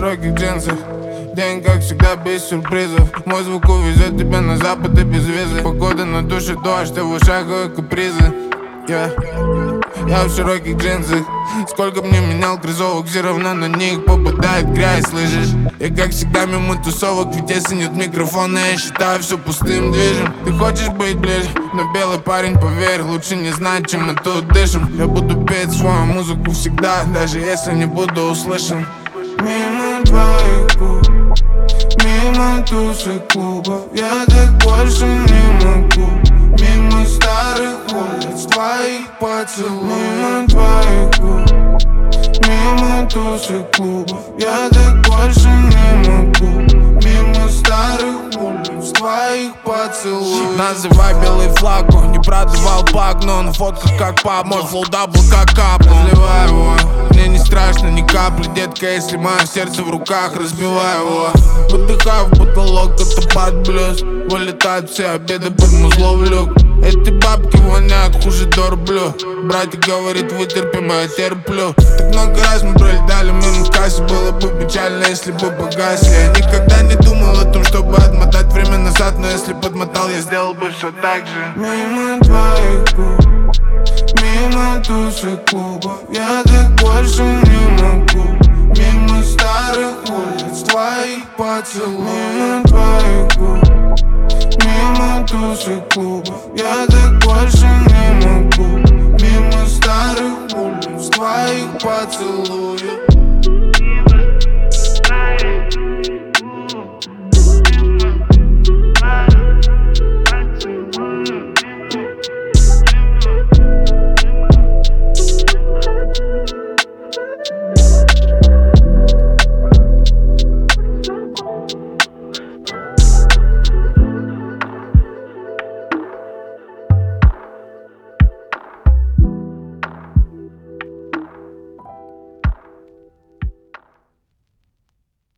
широких джинсах. День, как всегда, без сюрпризов. Мой звук увезет тебя на запад и без визы. Погода на душе, дождь, а в ушах капризы. Я в широких джинсах. Сколько б не менял кроссовок, все равно на них попадает грязь, слышишь? Я как всегда мимо тусовок, ведь если нет микрофона, я считаю все пустым движем. Ты хочешь быть ближе, но белый парень, поверь, лучше не знать, чем мы тут дышим. Я буду петь свою музыку всегда, даже если не буду услышан. Мимо твоих губ, мимо тусок клубов, я так больше не могу. Мимо старых улиц, твоих поцелуев. Мимо твоих губ, мимо тусок клубов, я так больше не могу. Мимо старых улиц, твоих поцелуев. Называй белый флаг, не продавал пак, но на фотках как пап. Мой флоу дабл как кап, разливай его. Мне не страшно ни капли, детка, если мое сердце в руках, разбивай его. Выдыхаю в потолок, это под блюз. Вылетают все обеды под музло в люк. Эти бабки воняют хуже дорблю. Братик говорит, вытерпим, а я терплю. Так много раз мы пролетали мимо в кассе. Было бы печально, если бы погасли. Я никогда не думал о том, чтобы отмотать время назад. Но если подмотал, я сделал бы все так же. Мимо твоих губ, мимо тусок клубов, я так больше не могу. Мимо старых улиц, твоих поцелуев. Мимо твоих губ, мимо тусок клубов, я так больше не могу. Мимо старых улиц, твоих поцелуев.